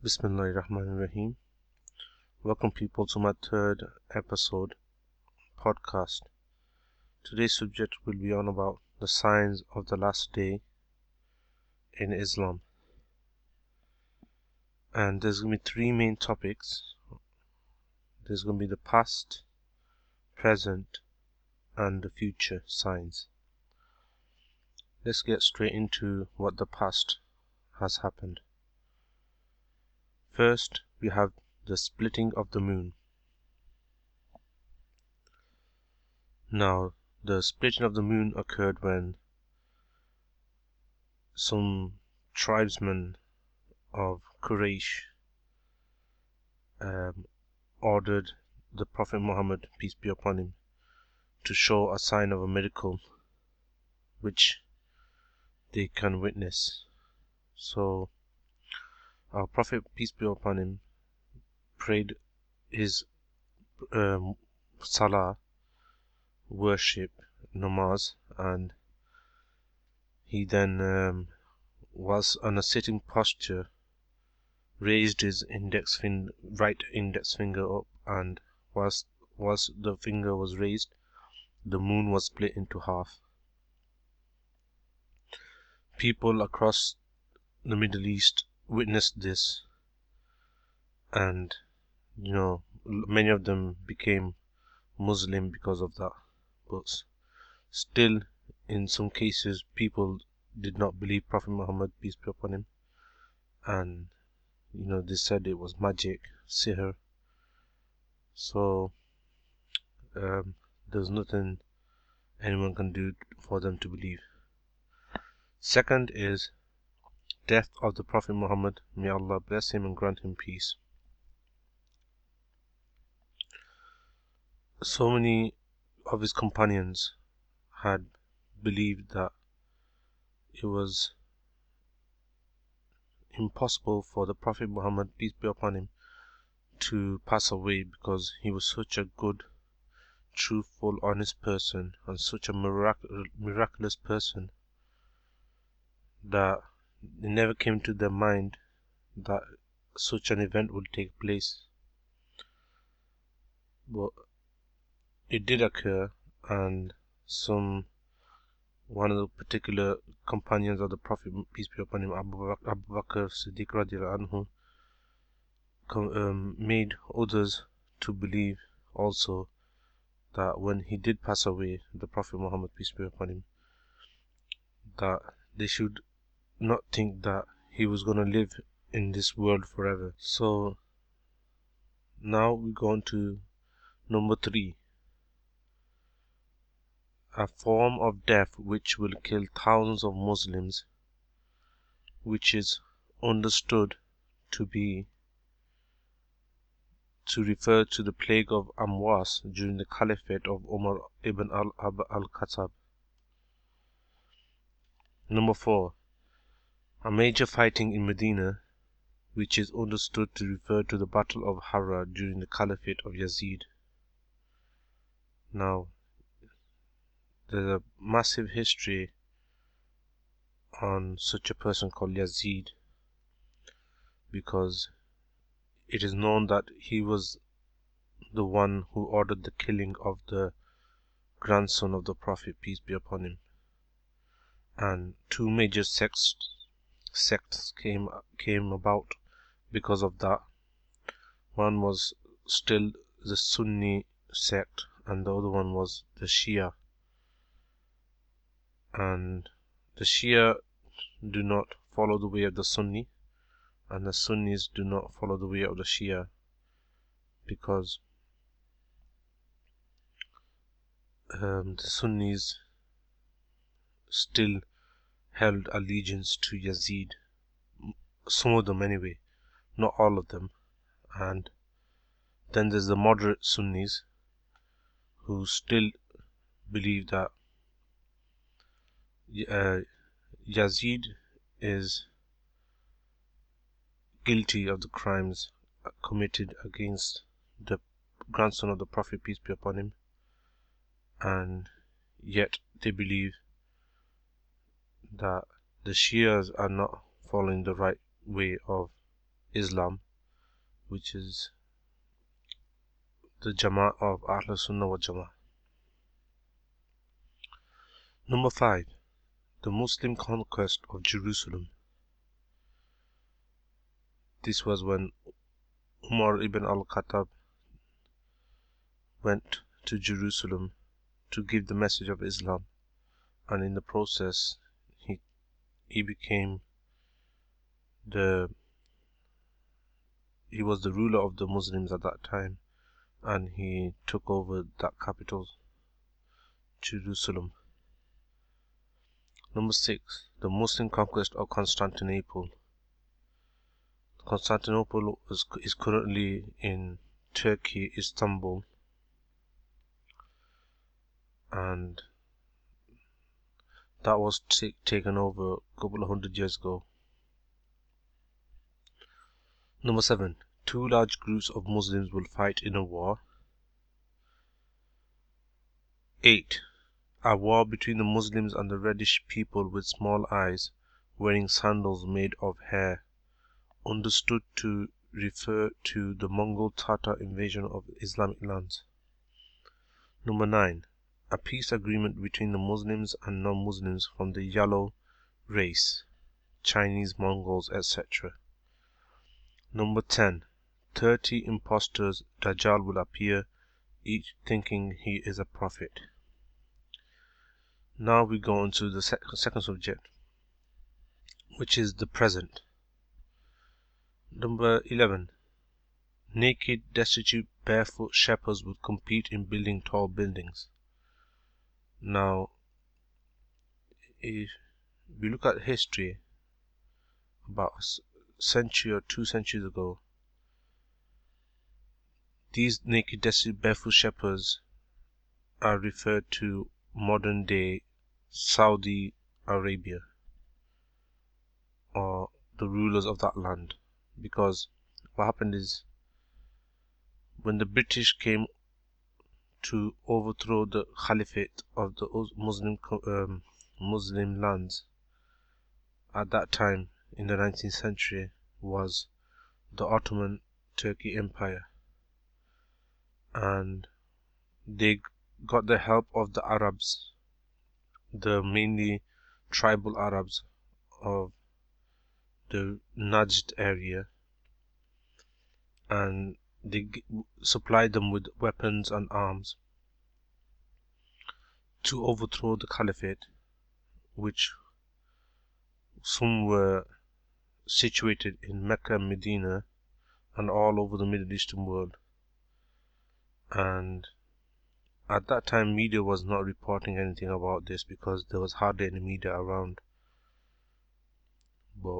Bismillahirrahmanirrahim. Welcome people to my third episode podcast. Today's subject will be on about the signs of the last day in Islam. And there's going to be three main topics. There's going to be the past, present, and the future signs. Let's get straight into what the past has happened. First, we have the splitting of the moon. Now, the splitting of the moon occurred when some tribesmen of Quraysh ordered the Prophet Muhammad, peace be upon him, to show a sign of a miracle which they can witness. So our Prophet, peace be upon him, prayed his salah, worship, namaz, and he then was on a sitting posture, raised his right index finger up, and whilst the finger was raised, the moon was split into half. People across the Middle East witnessed this, and many of them became Muslim because of that. But still, in some cases, people did not believe Prophet Muhammad, peace be upon him, and they said it was magic, sihr. So there's nothing anyone can do for them to believe. Second is death of the Prophet Muhammad, may Allah bless him and grant him peace. So many of his companions had believed that it was impossible for the Prophet Muhammad, peace be upon him, to pass away because he was such a good, truthful, honest person and such a miraculous person that it never came to their mind that such an event would take place. But it did occur, and one of the particular companions of the Prophet, peace be upon him, Abu Bakr Siddiq radiallahu anhu, made others to believe also that when he did pass away, the Prophet Muhammad, peace be upon him, that they should not think that he was going to live in this world forever. So now we go on to number 3. A form of death which will kill thousands of Muslims, which is understood to refer to the plague of Amwas during the caliphate of Umar ibn al-Khattab. Number 4. A major fighting in Medina, which is understood to refer to the Battle of Harra during the caliphate of Yazid. Now, there's a massive history on such a person called Yazid, because it is known that he was the one who ordered the killing of the grandson of the Prophet, peace be upon him. And two major sects came about because of that. One was still the Sunni sect, and the other one was the Shia. And the Shia do not follow the way of the Sunni, and the Sunnis do not follow the way of the Shia, because the Sunnis still held allegiance to Yazid, some of them anyway, not all of them. And then there's the moderate Sunnis who still believe that Yazid is guilty of the crimes committed against the grandson of the Prophet, peace be upon him, and yet they believe that the Shias are not following the right way of Islam, which is the Jamaat of Ahl Sunnah wal Jamaat. Number 5. The Muslim conquest of Jerusalem. This was when Umar ibn al-Khattab went to Jerusalem to give the message of Islam, and in the process he became he was the ruler of the Muslims at that time, and he took over that capital, Jerusalem. Number 6. The Muslim conquest of Constantinople. Constantinople is currently in Turkey, Istanbul, and that was taken over a couple of hundred years ago. Number 7. Two large groups of Muslims will fight in a war. 8. A war between the Muslims and the reddish people with small eyes, wearing sandals made of hair, understood to refer to the Mongol Tatar invasion of Islamic lands. Number 9. A peace agreement between the Muslims and non-Muslims from the yellow race, Chinese, Mongols, etc. Number 10. 30 impostors Dajjal will appear, each thinking he is a prophet. Now we go on to the second subject, which is the present. Number 11. Naked, destitute, barefoot shepherds would compete in building tall buildings. Now, if we look at history, about a century or 2 centuries ago, these naked, destitute, barefoot shepherds are referred to modern day Saudi Arabia, or the rulers of that land, because what happened is when the British came to overthrow the Caliphate of the Muslim lands at that time in the 19th century was the Ottoman Turkey Empire, and they got the help of the Arabs, the mainly tribal Arabs of the Najd area, and they supplied them with weapons and arms to overthrow the Caliphate, which some were situated in Mecca and Medina and all over the Middle Eastern world. And at that time media was not reporting anything about this because there was hardly any media around. But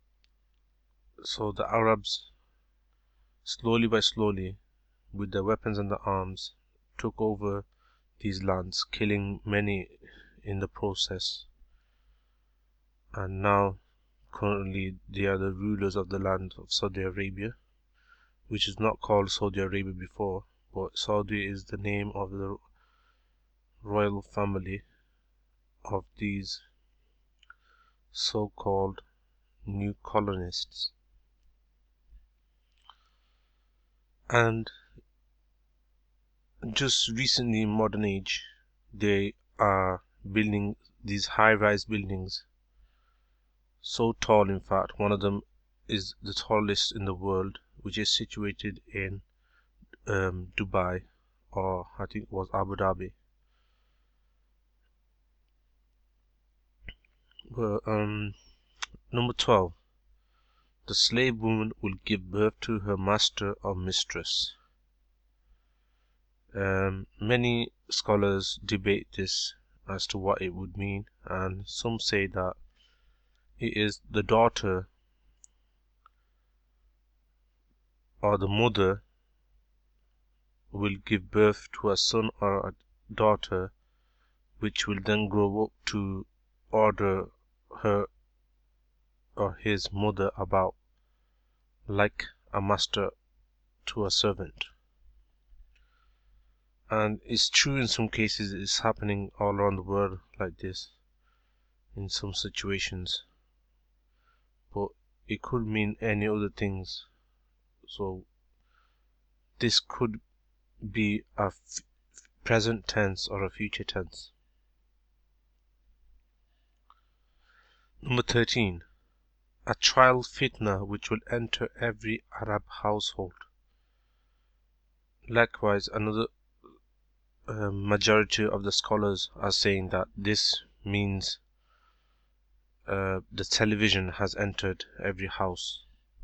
so the Arabs slowly by slowly, with their weapons and their arms, took over these lands, killing many in the process. And now currently they are the rulers of the land of Saudi Arabia, which is not called Saudi Arabia before, but Saudi is the name of the royal family of these so-called new colonists. And just recently in modern age, they are building these high-rise buildings, so tall in fact, one of them is the tallest in the world, which is situated in Dubai, or I think it was Abu Dhabi. Well, number 12. The slave woman will give birth to her master or mistress. Many scholars debate this as to what it would mean, and some say that it is the daughter or the mother will give birth to a son or a daughter, which will then grow up to order her or his mother about, like a master to a servant. And it's true in some cases, it's happening all around the world like this in some situations. But it could mean any other things. So this could be a present tense or a future tense. Number 13. A trial fitna which will enter every Arab household. Likewise, another majority of the scholars are saying that this means the television has entered every house.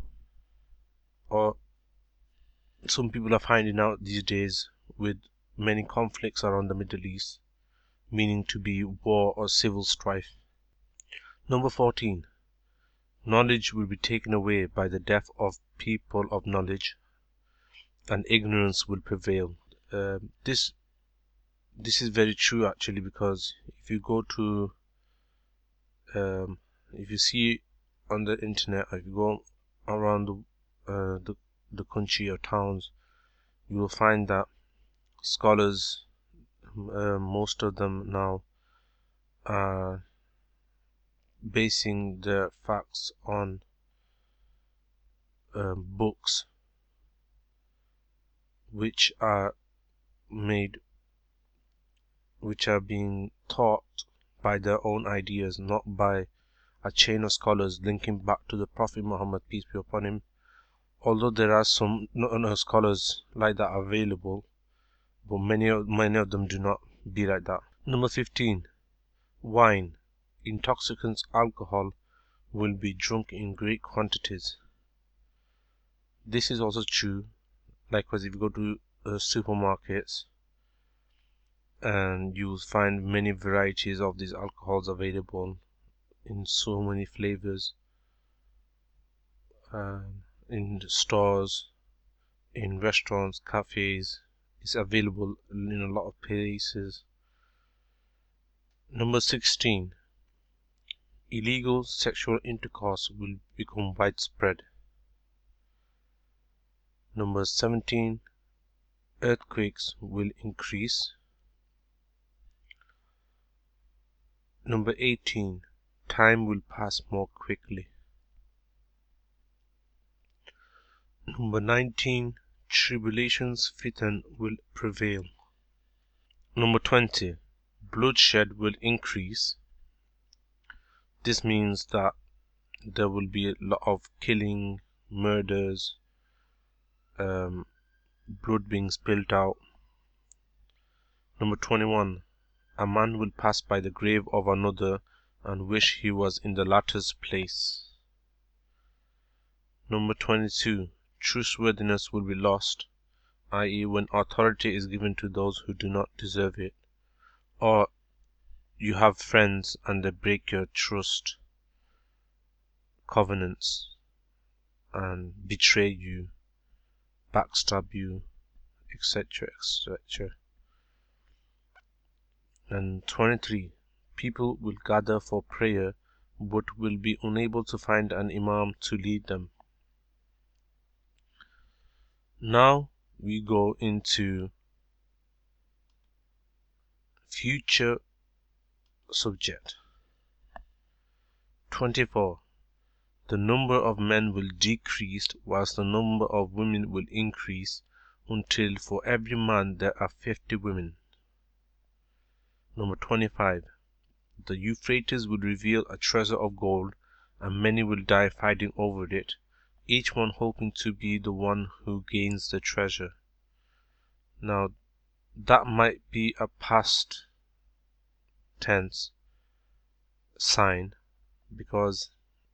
Or some people are finding out these days with many conflicts around the Middle East, meaning to be war or civil strife. Number 14. Knowledge will be taken away by the death of people of knowledge, and ignorance will prevail. This is very true actually, because if you go to if you see on the internet, or if you go around the country or towns, you will find that scholars, most of them now, are basing their facts on books which are being taught by their own ideas, not by a chain of scholars linking back to the Prophet Muhammad, peace be upon him. Although there are some scholars like that available, but many of them do not be like that. Number 15. Wine, intoxicants, alcohol will be drunk in great quantities. This is also true. Likewise, if you go to supermarkets, and you will find many varieties of these alcohols available in so many flavors, in stores, in restaurants, cafes. It's available in a lot of places. Number 16. Illegal sexual intercourse will become widespread. Number 17. Earthquakes will increase. Number 18. Time will pass more quickly. Number 19. Tribulations, fitan will prevail. Number 20. Bloodshed will increase. This means that there will be a lot of killing, murders, blood being spilled out. Number 21. A man will pass by the grave of another and wish he was in the latter's place. Number 22. Trustworthiness will be lost, i.e. when authority is given to those who do not deserve it, or you have friends and they break your trust covenants and betray you, backstab you, etc., etc. And 23. People will gather for prayer but will be unable to find an imam to lead them. Now we go into future subject. 24. The number of men will decrease whilst the number of women will increase, until for every man there are 50 women. Number 25. The Euphrates will reveal a treasure of gold, and many will die fighting over it, each one hoping to be the one who gains the treasure. Now, that might be a past tense sign, because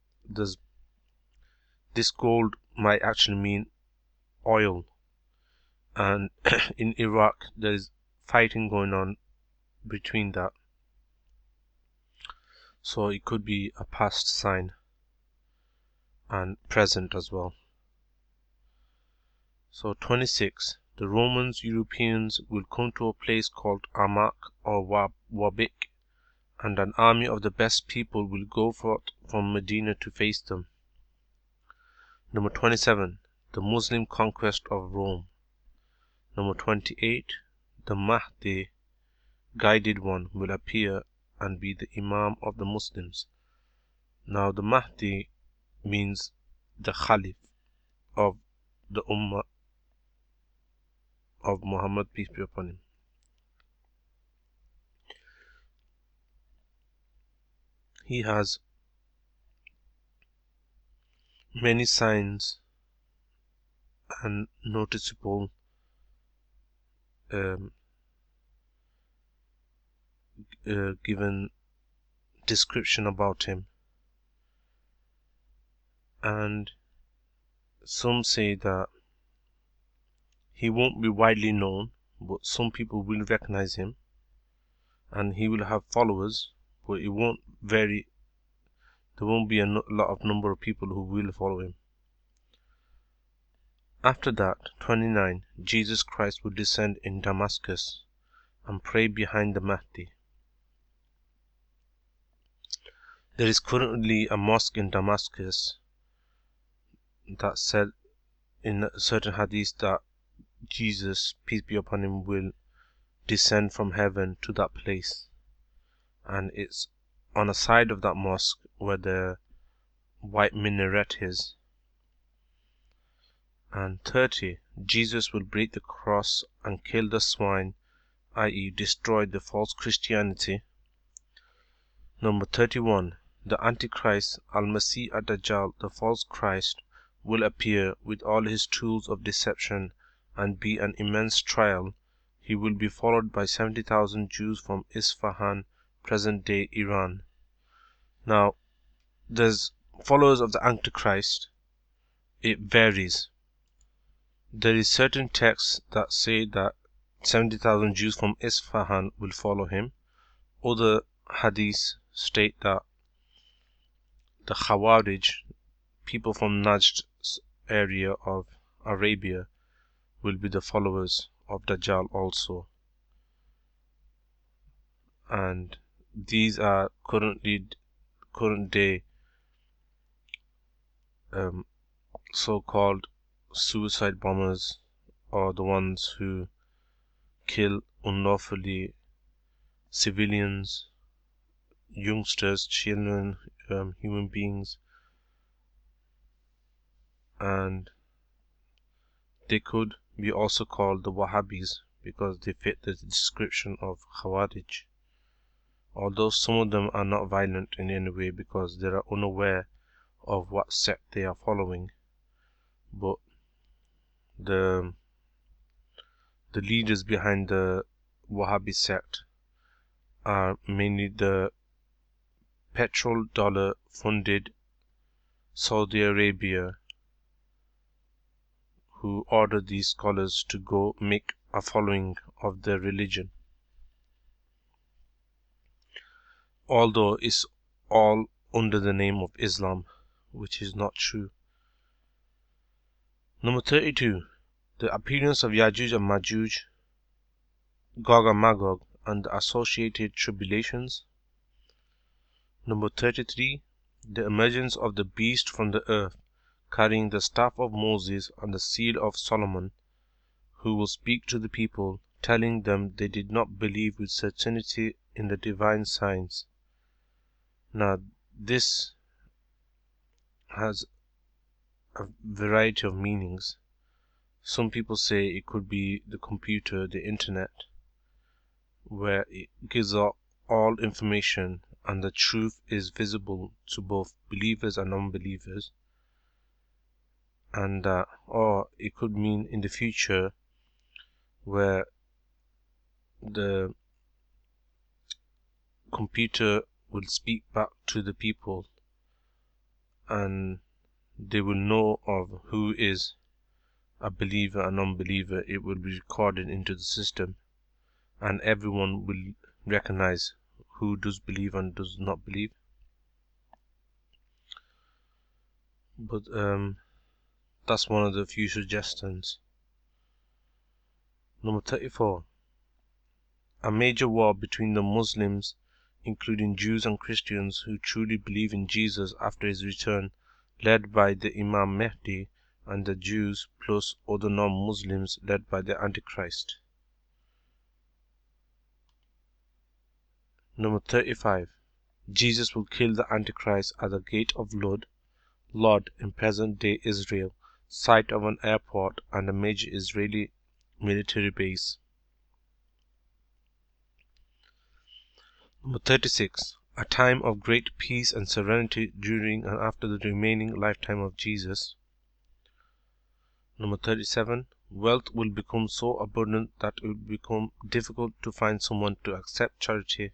this gold might actually mean oil, and in Iraq there is fighting going on between that, so it could be a past sign and present as well. So 26. The Romans Europeans will come to a place called Amak or Wabik, and an army of the best people will go forth from Medina to face them. Number 27. The Muslim conquest of Rome. Number 28. The Mahdi, guided one, will appear and be the Imam of the Muslims. Now the Mahdi means the Khalif of the Ummah of Muhammad, peace be upon him. He has many signs and noticeable given description about him, and some say that he won't be widely known, but some people will recognize him, and he will have followers, but it won't vary. There won't be a lot of number of people who will follow him. After that, 29, Jesus Christ will descend in Damascus and pray behind the Mahdi. There is currently a mosque in Damascus that said in a certain hadith that Jesus, peace be upon him, will descend from heaven to that place, and it's on a side of that mosque where the white minaret is. And 30, Jesus will break the cross and kill the swine, i.e. destroy the false Christianity. Number 31, the Antichrist, Al-Masih ad-Dajjal, the false Christ, will appear with all his tools of deception and be an immense trial. He will be followed by 70,000 Jews from Isfahan, present-day Iran. Now, there's followers of the Antichrist. It varies. There is certain texts that say that 70,000 Jews from Isfahan will follow him. Other hadiths state that the Khawarij, people from Najd area of Arabia, will be the followers of Dajjal also. And these are current day so-called suicide bombers, or the ones who kill unlawfully civilians, youngsters, children, human beings, and they could be also called the Wahhabis because they fit the description of Khawarij. Although some of them are not violent in any way because they are unaware of what sect they are following, but the leaders behind the Wahhabi sect are mainly the petrol dollar funded Saudi Arabia, who order these scholars to go make a following of their religion, although it's all under the name of Islam, which is not true. Number 32, the appearance of Yajuj and Majuj, Gog and Magog, and the associated tribulations. Number 33, the emergence of the beast from the earth, carrying the staff of Moses and the seal of Solomon, who will speak to the people, telling them they did not believe with certainty in the divine signs. Now, this has a variety of meanings. Some people say it could be the computer, the internet, where it gives out all information and the truth is visible to both believers and unbelievers. And or it could mean in the future where the computer will speak back to the people and they will know of who is a believer and unbeliever. It will be recorded into the system and everyone will recognize who does believe and does not believe. But that's one of the few suggestions. Number 34, a major war between the Muslims, including Jews and Christians who truly believe in Jesus after his return, led by the Imam Mahdi, and the Jews plus other non-Muslims led by the Antichrist. Number 35, Jesus will kill the Antichrist at the gate of Lud, Lod in present-day Israel, site of an airport and a major Israeli military base. Number 36. A time of great peace and serenity during and after the remaining lifetime of Jesus. Number 37. Wealth will become so abundant that it will become difficult to find someone to accept charity.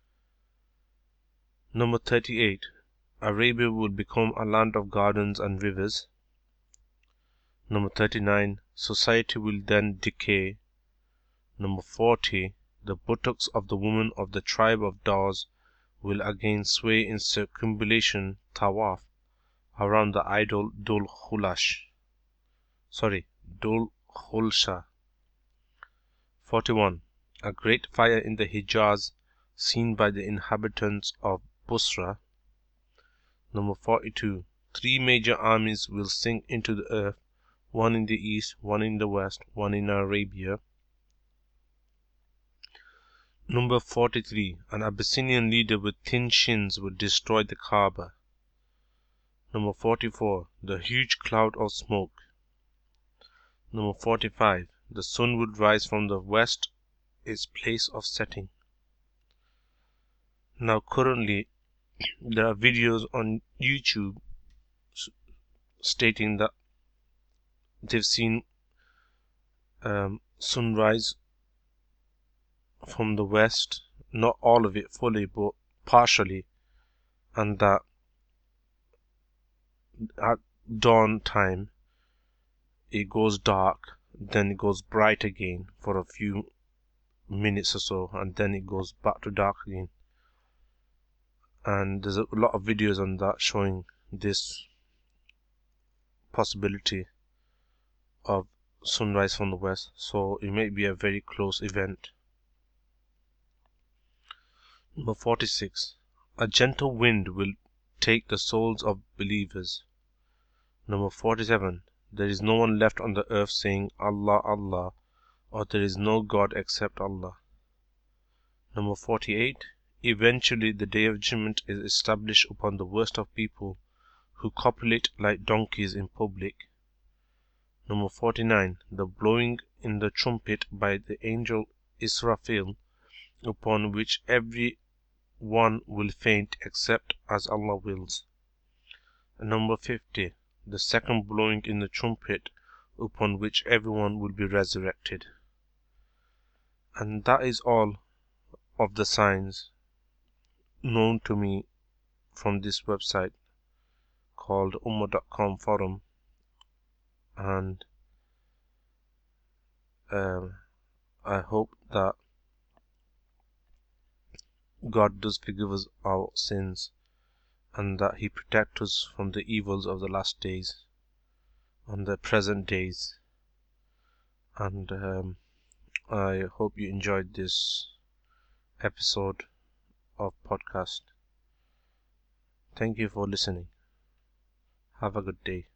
Number 38. Arabia will become a land of gardens and rivers. Number 39. Society will then decay. Number 40. The buttocks of the woman of the tribe of Dawes will again sway in circumambulation tawaf around the idol Dul Khulsha. 41. A great fire in the Hijaz seen by the inhabitants of Busra. Number 42. 3 major armies will sink into the earth, one in the east, one in the west, one in Arabia. Number 43. An Abyssinian leader with thin shins will destroy the Kaaba. Number 44. The huge cloud of smoke. Number 45. The sun would rise from the west, its place of setting. Now currently there are videos on YouTube stating that they've seen sunrise from the west, not all of it fully but partially, and that at dawn time it goes dark, then it goes bright again for a few minutes or so, and then it goes back to dark again. And there's a lot of videos on that showing this possibility of sunrise from the west, so it may be a very close event. Number 46. A gentle wind will take the souls of believers. Number 47. There is no one left on the earth saying Allah, Allah, or there is no God except Allah. Number 48. Eventually the day of judgment is established upon the worst of people who copulate like donkeys in public. Number 49. The blowing in the trumpet by the angel Israfil, upon which every one will faint except as Allah wills. And number 50. The second blowing in the trumpet, upon which everyone will be resurrected. And that is all of the signs known to me from this website called Ummah.com forum, and I hope that God does forgive us our sins and that He protect us from the evils of the last days and the present days. And I hope you enjoyed this episode of podcast. Thank you for listening. Have a good day.